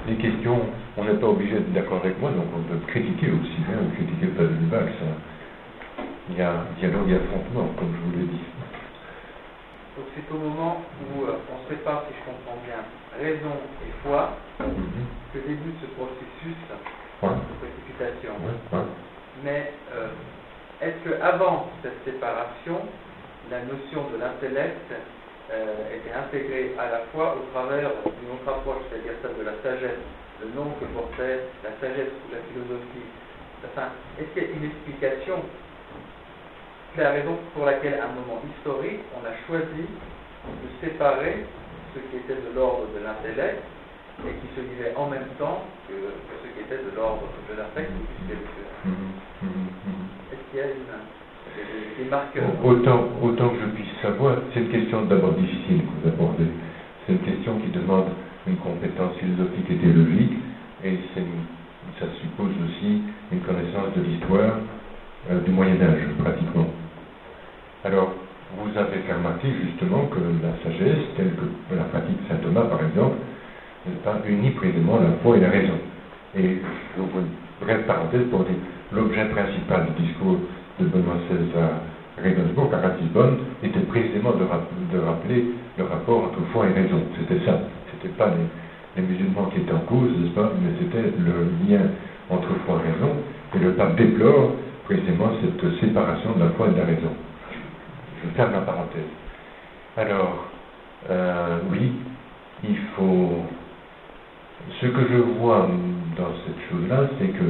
les questions, on n'est pas obligé d'être d'accord avec moi, donc on peut critiquer aussi, hein, critiquer le Padre Lubac, ça. Il y a dialogue et affrontement, comme je vous l'ai dit. Donc c'est au moment où on se sépare, si je comprends bien, raison et foi, que débute ce processus de précipitation. Mais est-ce qu'avant cette séparation, la notion de l'intellect était intégrée à la fois au travers d'une autre approche, c'est-à-dire celle de la sagesse, le nom que portait la sagesse ou la philosophie? Enfin, est-ce qu'il y a une explication? C'est la raison pour laquelle, à un moment historique, on a choisi de séparer ce qui était de l'ordre de l'intellect et qui se vivait en même temps que ce qui était de l'ordre de l'affect ou du spirituel. Est-ce qu'il y a des marqueurs? Autant que je puisse savoir, c'est une question d'abord difficile que vous abordez. C'est une question qui demande une compétence philosophique et théologique, et ça suppose aussi une connaissance de l'histoire du Moyen-Âge, pratiquement. Alors, vous avez fait remarquer justement que la sagesse, telle que la pratique Saint Thomas par exemple, n'est pas unit précisément la foi et la raison. Et j'ouvre une brève parenthèse pour dire l'objet principal du discours de Benoît XVI à Regensburg, à Ratisbonne, était précisément de rappeler le rapport entre foi et raison. C'était ça. C'était pas les musulmans qui étaient en cause, n'est-ce pas, mais c'était le lien entre foi et raison. Et le pape déplore précisément cette séparation de la foi et de la raison. Je ferme la parenthèse. Alors, oui, il faut... Ce que je vois dans cette chose-là, c'est que,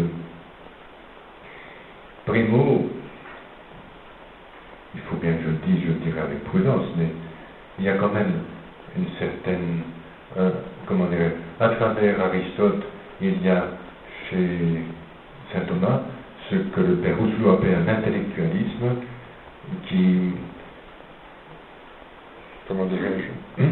primo, il faut bien que je le dise, je le dirai avec prudence, mais il y a quand même une certaine... comment dirais, à travers Aristote, il y a chez Saint Thomas ce que le père Rousselot appelle un intellectualisme qui... comment dirais-je,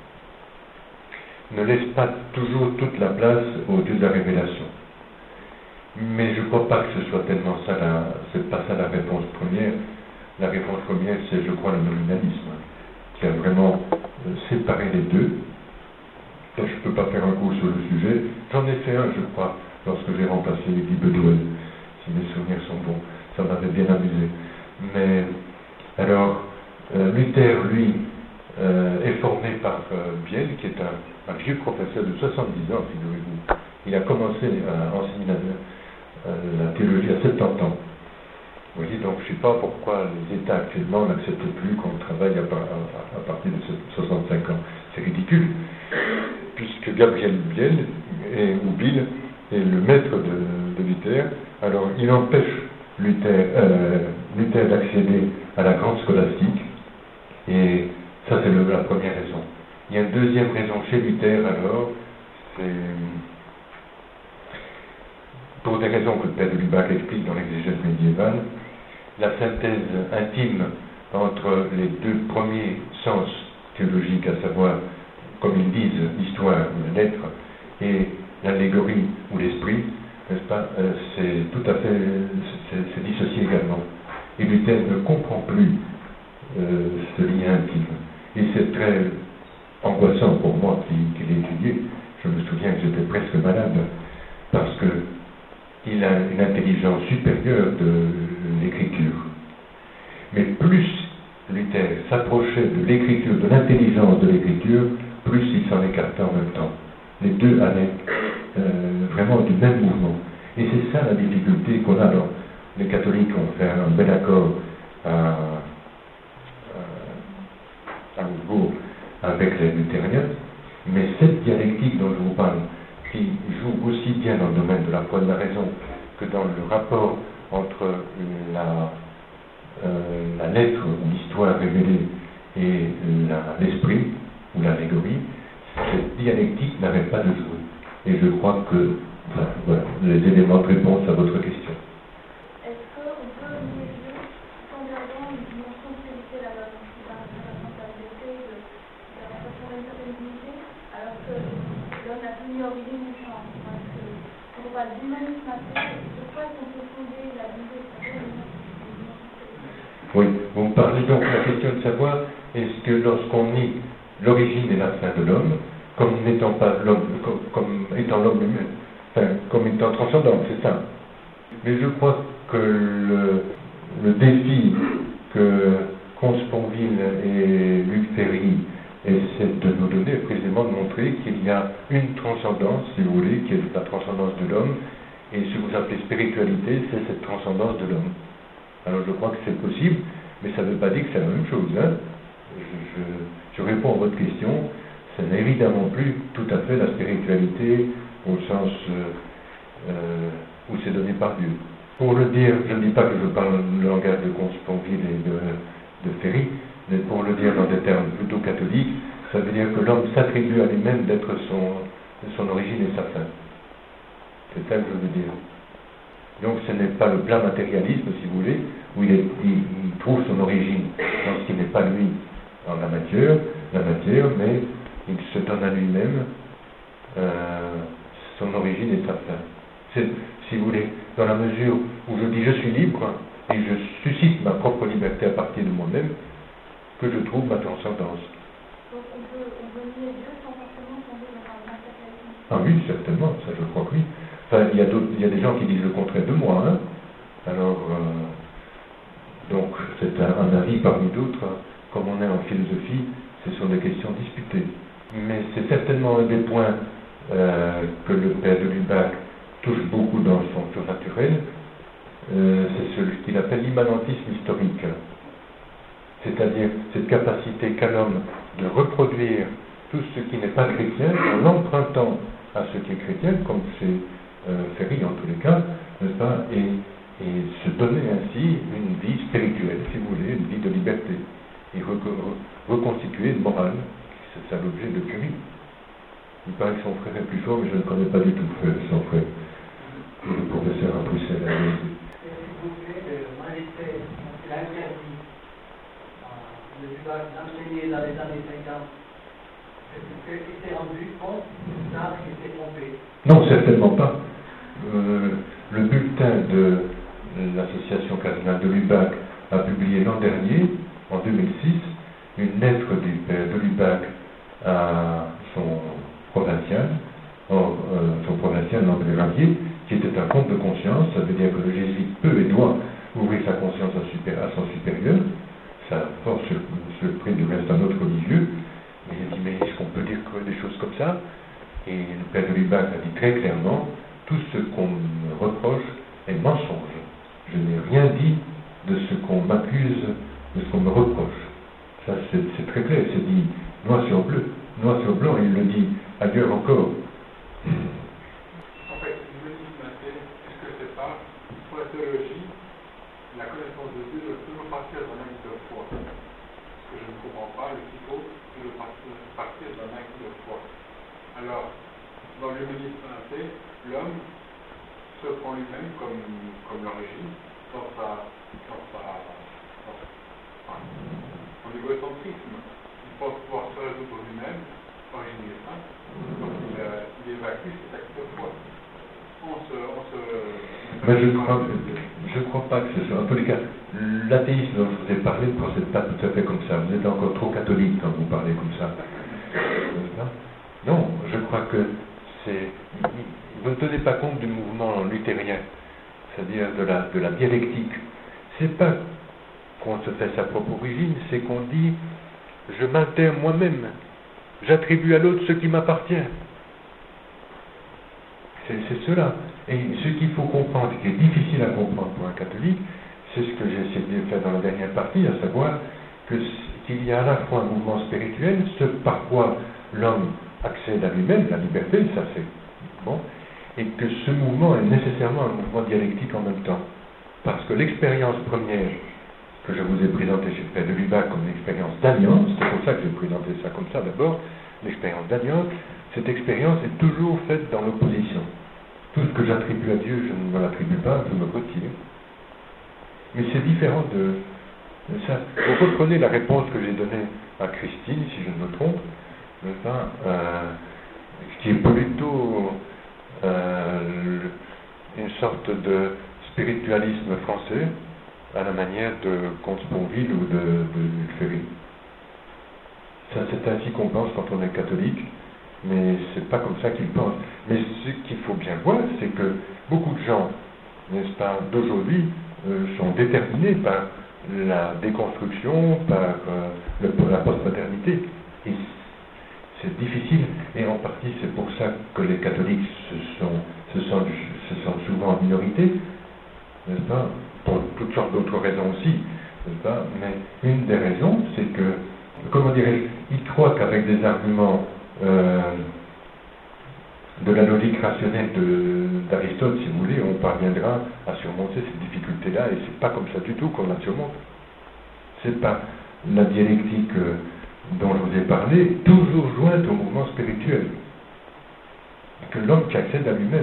ne laisse pas toujours toute la place au Dieu de la révélation. Mais je ne crois pas que ce soit tellement ça, c'est pas ça la réponse première. La réponse première, c'est, je crois, le nominalisme, qui a vraiment séparé les deux. Je ne peux pas faire un cours sur le sujet. J'en ai fait un, je crois, lorsque j'ai remplacé Guy Bedouin, si mes souvenirs sont bons. Ça m'avait bien amusé. Mais, alors, Luther, lui, est formé par Biel, qui est un vieux professeur de 70 ans, figurez-vous. Il a commencé à enseigner la théologie à 70 ans. Vous voyez, donc je ne sais pas pourquoi les États actuellement n'acceptent plus qu'on travaille à partir de 65 ans. C'est ridicule, puisque Gabriel Biel, ou Bill, est le maître de Luther. Alors il empêche Luther d'accéder à la grande scolastique, et ça c'est la première raison. Il y a une deuxième raison chez Luther, alors, c'est pour des raisons que le père de Lubac explique dans l'exégèse médiévale, la synthèse intime entre les deux premiers sens théologiques, à savoir, comme ils disent, l'histoire ou la lettre, et l'allégorie ou l'esprit, n'est-ce pas, c'est tout à fait, c'est dissocié également. Et Luther ne comprend plus ce lien intime. Et c'est très angoissant pour moi qui l'ai étudié. Je me souviens que j'étais presque malade, parce que il a une intelligence supérieure de l'écriture. Mais plus Luther s'approchait de l'écriture, de l'intelligence de l'écriture, plus il s'en écartait en même temps. Les deux allaient vraiment du même mouvement. Et c'est ça la difficulté qu'on a. Alors, les catholiques ont fait un bel accord à Augsbourg avec les luthériens, mais cette dialectique dont je vous parle, qui joue aussi bien dans le domaine de la foi et de la raison que dans le rapport entre la lettre ou l'histoire révélée et l'esprit ou l'allégorie, cette dialectique n'arrête pas de jouer. Et je crois que voilà les éléments de réponse à votre question. Est-ce qu'on peut lier les deux sans avoir une dimension spirituelle à la responsabilité de la façon d'une certaine dignité, alors que l'homme a plus mis origine du champ? Parce que quand on parle d'humanisme de quoi est-ce qu'on peut fonder la dignité? Oui, vous me parlez donc de la question de savoir est-ce que lorsqu'on nie l'origine et la fin de l'homme, comme étant étant l'homme lui-même, enfin, comme étant transcendant, c'est ça. Mais je crois que le défi que Consponville et Luc Ferry essaient de nous donner est précisément de montrer qu'il y a une transcendance, si vous voulez, qui est la transcendance de l'homme, et ce que vous appelez spiritualité, c'est cette transcendance de l'homme. Alors je crois que c'est possible, mais ça ne veut pas dire que c'est la même chose. Hein. Je réponds à votre question, ce n'est évidemment plus tout à fait la spiritualité au sens où c'est donné par Dieu. Pour le dire, je ne dis pas que je parle le langage de Consponville et de Ferry, mais pour le dire dans des termes plutôt catholiques, ça veut dire que l'homme s'attribue à lui-même d'être son origine et sa fin. C'est ça que je veux dire. Donc ce n'est pas le plat matérialisme, si vous voulez, où il trouve son origine dans ce qui n'est pas lui, dans la matière, mais il se donne à lui-même son origine et sa fin. C'est, si vous voulez, dans la mesure où je dis je suis libre et je suscite ma propre liberté à partir de moi-même, que je trouve ma transcendance. Donc on peut nier Dieu sans forcément tomber dans un matérialisme. Ah oui, certainement, ça je crois que oui. Enfin, il y a des gens qui disent le contraire de moi, hein. Alors, donc c'est un avis parmi d'autres. Comme on est en philosophie, ce sont des questions disputées. Mais c'est certainement un des points que le père de Lubac touche beaucoup dans son surnaturel, c'est ce qu'il appelle l'immanentisme historique. C'est-à-dire cette capacité qu'a l'homme de reproduire tout ce qui n'est pas chrétien en l'empruntant à ce qui est chrétien, comme c'est Ferry en tous les cas, n'est-ce pas, et se donner ainsi une vie spirituelle, si vous voulez, une vie de liberté, et reconstituer une morale, c'est ça l'objet de Curie. Il paraît que son frère est plus fort, mais je ne connais pas du tout son frère. Le professeur à Bruxelles. S'il vous plaît, moi j'étais interdit de Lubac d'enseigner dans les années 50. Est-ce qu'il s'est rendu compte tard qu'il s'est trompé? Non, certainement pas. Le bulletin de l'association cardinale de Lubac a publié l'an dernier, en 2006, une lettre du père de Lubac à son provincial, André Ravier, qui était un compte de conscience. Ça veut dire que le jésuite peut et doit ouvrir sa conscience à son supérieur. Ça force le prix du reste d'un autre religieux. Mais il a dit, mais est-ce qu'on peut dire des choses comme ça? Et le père de Lubac a dit très clairement, tout ce qu'on me reproche est mensonge. Je n'ai rien dit de ce qu'on m'accuse, de ce qu'on me reproche. Ça, c'est très clair, c'est dit noir sur bleu, noir sur blanc, et il le dit ailleurs encore. En fait, je me dis maintenant, est-ce que c'est pas, pour la théologie, la connaissance de Dieu doit toujours partir d'un acte de foi? Ce que je ne comprends pas, le qu'il faut toujours partir d'un acte de foi. Alors, dans l'humanisme fanaté, l'homme se prend lui-même comme l'origine, dans son égocentrisme. Il pense pouvoir se résoudre lui-même, origine et fin, donc il évacue cet acte de foi. Mais je crois pas que ce soit. En tous les cas, l'athéisme dont je vous ai parlé ne procède pas tout à fait comme ça. Vous êtes encore trop catholique quand vous parlez comme ça. Non, je crois que vous ne tenez pas compte du mouvement luthérien, c'est-à-dire de la dialectique. C'est pas qu'on se fait sa propre origine, c'est qu'on dit je m'altère moi-même, j'attribue à l'autre ce qui m'appartient. C'est cela. Et ce qu'il faut comprendre, qui est difficile à comprendre pour un catholique, c'est ce que j'ai essayé de faire dans la dernière partie, à savoir qu'il y a à la fois un mouvement spirituel, ce par quoi l'homme accède à lui-même, la liberté, ça c'est bon, et que ce mouvement est nécessairement un mouvement dialectique en même temps. Parce que l'expérience première que je vous ai présentée chez le père de Lubac comme une expérience d'alliance, c'est pour ça que j'ai présenté ça comme ça d'abord, l'expérience d'alliance, cette expérience est toujours faite dans l'opposition. Tout ce que j'attribue à Dieu, je ne me l'attribue pas, je me retire. Mais c'est différent de ça. Vous reprenez la réponse que j'ai donnée à Christine, si je ne me trompe, qui est plutôt une sorte de spiritualisme français à la manière de Consponville ou de Ferry. Ça, c'est ainsi qu'on pense quand on est catholique, mais c'est pas comme ça qu'ils pensent. Mais ce qu'il faut bien voir, c'est que beaucoup de gens, n'est-ce pas, d'aujourd'hui, sont déterminés par la déconstruction, par la postmodernité. Et c'est difficile, et en partie c'est pour ça que les catholiques se sentent souvent en minorité, n'est-ce pas, pour toutes sortes d'autres raisons aussi, n'est-ce pas, mais une des raisons, c'est que, comment dirais-je, ils croient qu'avec des arguments de la logique rationnelle d'Aristote, si vous voulez, on parviendra à surmonter cette difficulté-là, et c'est pas comme ça du tout qu'on la surmonte. C'est pas la dialectique dont je vous ai parlé, toujours jointe au mouvement spirituel, que l'homme qui accède à lui-même.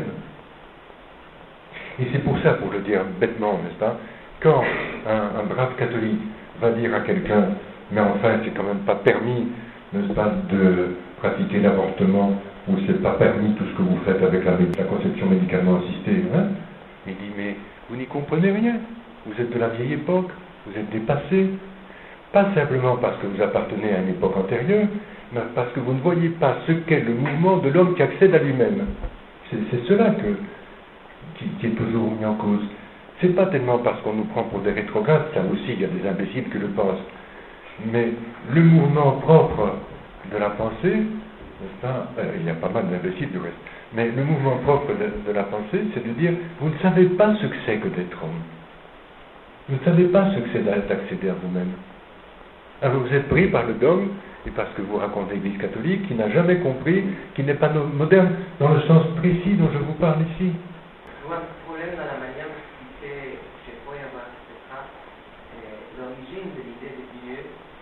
Et c'est pour ça, pour le dire bêtement, n'est-ce pas, quand un brave catholique va dire à quelqu'un, mais enfin, c'est quand même pas permis, n'est-ce pas, de pratiquer l'avortement, ou c'est pas permis tout ce que vous faites avec la conception médicalement assistée, hein? Il dit, mais vous n'y comprenez rien, vous êtes de la vieille époque, vous êtes dépassé, pas simplement parce que vous appartenez à une époque antérieure, mais parce que vous ne voyez pas ce qu'est le mouvement de l'homme qui accède à lui-même. C'est cela qui est toujours mis en cause. C'est pas tellement parce qu'on nous prend pour des rétrogrades, ça aussi, il y a des imbéciles qui le pensent, mais le mouvement propre de la pensée, il y a pas mal d'imbéciles du reste, mais le mouvement propre de la pensée, c'est de dire, vous ne savez pas ce que c'est que d'être homme. Vous ne savez pas ce que c'est d'accéder à vous-même. Alors vous êtes pris par le dogme, et parce que vous racontez l'Église catholique, qui n'a jamais compris, qui n'est pas moderne, dans le sens précis dont je vous parle ici. Je vois un problème dans la manière d'expliquer chez Feuerbach, etc., l'origine de l'idée de Dieu,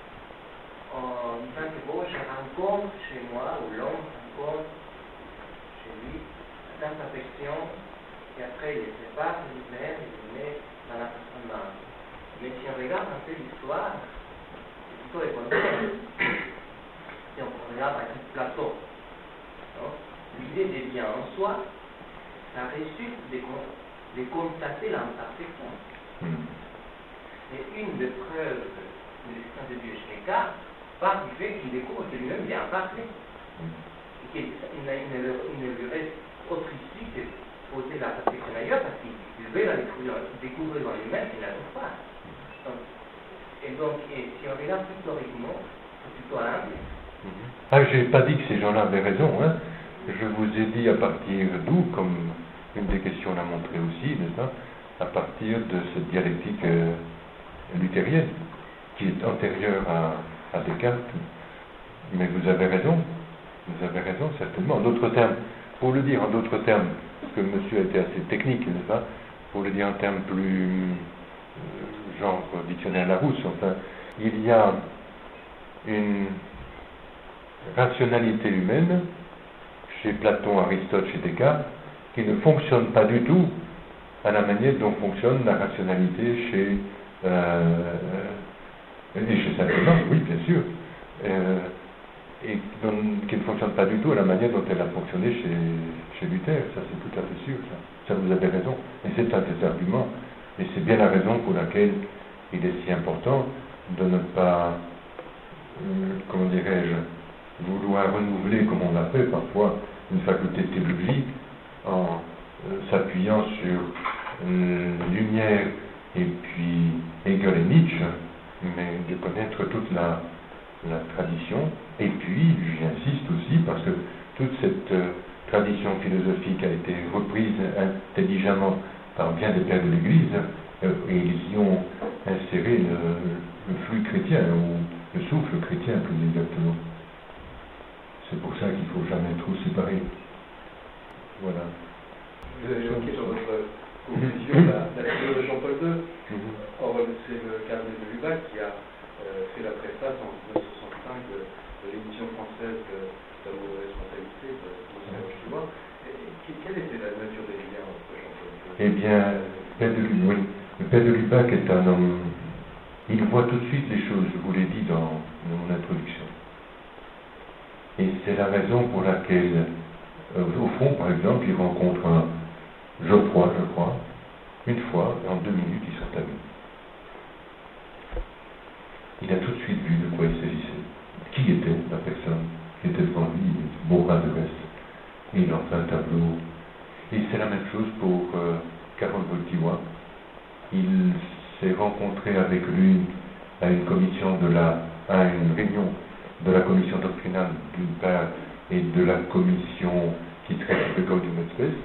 en disant que bon, je rencontre chez moi, ou l'homme rencontre chez lui, dans perfection, et après il se sépare de lui-même, et il met dans la personne même. Mais si on regarde un peu l'histoire, c'est plutôt le contraire. Si on regarde par exemple Platon, l'idée de bien en soi, ça résulte de constater l'imperfection. Et une des preuves de l'existence de Dieu chez Descartes part du fait qu'il découvre que lui-même est imparfait. Et qu'il ne lui reste autre issue que poser la perfection ailleurs parce qu'il veut la découvrir dans lui-même qu'il ne la trouve pas. Et donc, si on regarde historiquement, c'est plutôt à l'inverse. Ah, je n'ai pas dit que ces gens-là avaient raison, hein. Je vous ai dit à partir d'où, comme une des questions l'a montré aussi, n'est-ce pas, à partir de cette dialectique luthérienne, qui est antérieure à Descartes. Mais vous avez raison, certainement. En d'autres termes, pour le dire en d'autres termes, parce que monsieur a été assez technique, n'est-ce pas, pour le dire en termes plus genre dictionnaire Larousse, enfin, il y a une rationalité humaine chez Platon, Aristote, chez Descartes, qui ne fonctionne pas du tout à la manière dont fonctionne la rationalité chez Saint-Thomas, oui, bien sûr, et qui ne fonctionne pas du tout à la manière dont elle a fonctionné chez Luther, ça c'est tout à fait sûr, ça vous avez raison, et c'est un des arguments, et c'est bien la raison pour laquelle il est si important de ne pas, comment dirais-je, vouloir renouveler, comme on l'a fait parfois, une faculté de théologie en s'appuyant sur Lumière et puis Hegel et Nietzsche, mais de connaître toute la tradition. Et puis, j'insiste aussi, parce que toute cette tradition philosophique a été reprise intelligemment par bien des pères de l'Église, et ils y ont inséré le flux chrétien, ou le souffle chrétien plus exactement. C'est pour ça qu'il ne faut jamais trop séparer. Voilà. Vous avez évoqué dans votre conclusion la figure de Jean-Paul II. Or, c'est le cardinal de Lubac qui a fait la préface en 1965 de l'édition française d'Amour de responsabilité de Monseigneur Roche-du-Bois. Quelle était la nature des liens entre Jean-Paul II? Eh bien, le père de Lubac est un homme. Il voit tout de suite les choses, je vous l'ai dit dans mon introduction. Et c'est la raison pour laquelle, au fond, par exemple, il rencontre un Geoffroy, je crois, une fois, et en 2 minutes, ils sont amis. Il a tout de suite vu de quoi il s'agissait. Qui était la personne qui était devant lui, Bourrin de et il en fait un tableau. Et c'est la même chose pour Karol Wojtyła. Il s'est rencontré avec lui à une réunion de la commission doctrinale d'une part et de la commission qui traite de Gaudium et Spes.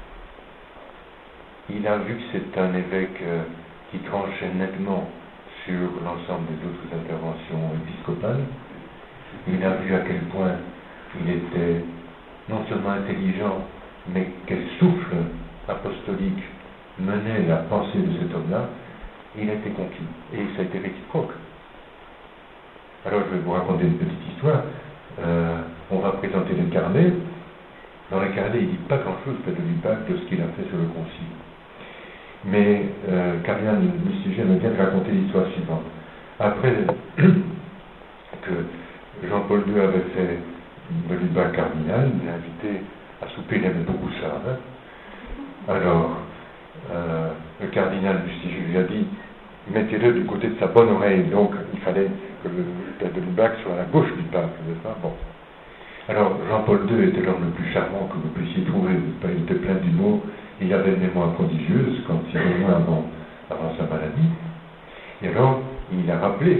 Il a vu que c'est un évêque qui tranchait nettement sur l'ensemble des autres interventions épiscopales. Il a vu à quel point il était non seulement intelligent, mais quel souffle apostolique menait la pensée de cet homme-là. Il a été conquis, et ça a été réciproque. Alors je vais vous raconter une petite histoire. On va présenter les carnets. Dans les carnets, il ne dit pas grand-chose, Père de Lubac, de ce qu'il a fait sur le concile. Mais Cardinal Lustiger me vient de raconter l'histoire suivante. Après que Jean-Paul II avait fait de Lubac cardinal, il l'a invité à souper, il aimait beaucoup ça. Hein. Alors, le cardinal Lustiger lui a dit, mettez-le du côté de sa bonne oreille. Donc, il fallait que le père de Lubac soit à la gauche du pape, n'est-ce pas? Bon. Alors, Jean-Paul II était l'homme le plus charmant que vous puissiez trouver, n'est-ce pas? Il était plein d'humour, il avait une mémoire prodigieuse quand il revint avant sa maladie. Et alors, il a rappelé,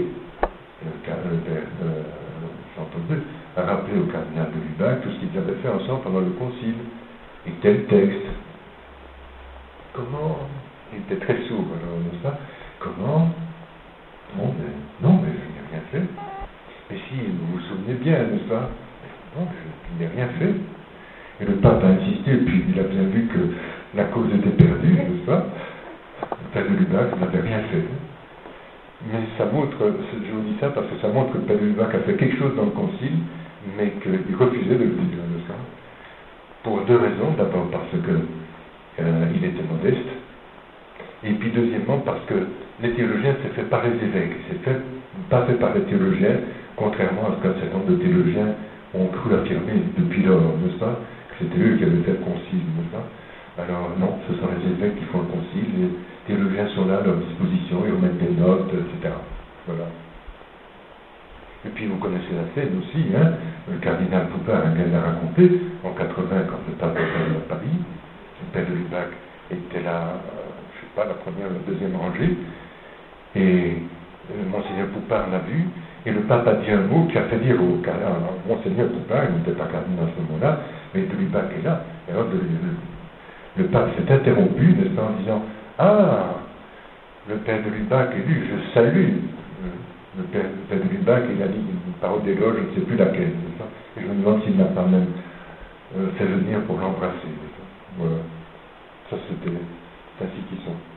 Jean-Paul II a rappelé au cardinal de Lubac tout ce qu'ils avaient fait ensemble pendant le concile. Et tel texte. Comment? Il était très sourd, alors, n'est-ce pas? Comment? Non, mais je n'ai rien fait. Mais si, vous vous souvenez bien, n'est-ce pas? Non, je n'ai rien fait. Et le pape a insisté, puis il a bien vu que la cause était perdue, n'est-ce pas? Le père de Lubac n'avait rien fait. Mais ça montre, je vous dis ça parce que ça montre que le père de Lubac a fait quelque chose dans le concile, mais qu'il refusait de le dire, n'est-ce pas? Pour deux raisons. D'abord parce que il était modeste, et puis deuxièmement parce que les théologiens, c'est fait par les évêques, pas fait par les théologiens, contrairement à ce qu'un certain nombre de théologiens ont cru affirmer depuis lors, n'est-ce pas? Que c'était eux qui avaient fait le concile, n'est-ce pas? Alors non, ce sont les évêques qui font le concile, les théologiens sont là à leur disposition, ils remettent des notes, etc. Voilà. Et puis vous connaissez la scène aussi, hein? Le cardinal Poupard vient de la raconter, en 80, quand le pape était à Paris, le père de Lubac était là, je ne sais pas, la première ou la deuxième rangée, et Monseigneur Poupard l'a vu, et le pape a dit un mot qui a fait dire au cardinal, Monseigneur Poupard, il n'était pas cardinal à ce moment-là, mais de Lubac est là, et alors le pape s'est interrompu, n'est-ce pas, en disant, ah, le père de Lubac est lu, je salue le père de Lubac, il a dit une parole d'éloge, je ne sais plus laquelle, n'est-ce pas? Et je me demande s'il n'a pas même fait venir pour l'embrasser, n'est-ce pas? Voilà. Ça, c'est ainsi qu'ils sont.